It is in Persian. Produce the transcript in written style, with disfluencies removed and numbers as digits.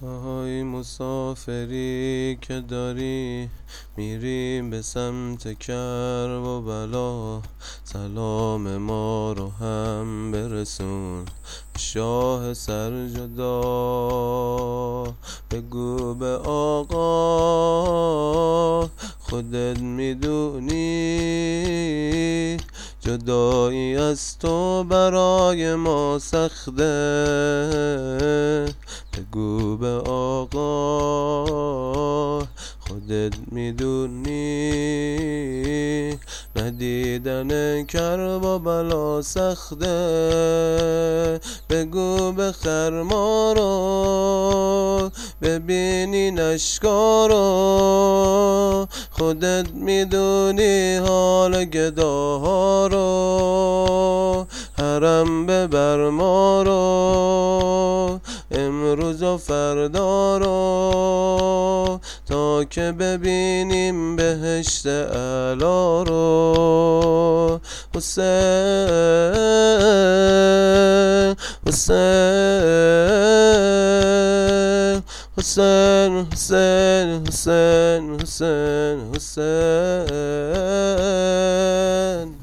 آهای مسافری که داری میری به سمت کرب و بلا، سلام ما رو هم برسون شاه سرجدا. بگو به آقا خودت میدونی جدایی از تو برای ما سخته. بگو به آقا خودت میدونی ندیدن کرب و بلا سخته. بگو بخر ما رو ببینی نشکا رو، خودت میدونی حال گداها رو. حرم ببر ما رو امروز و فردا رو، تا که ببینیم بهشت اعلا رو. حسین حسین حسین حسین حسین حسین حسین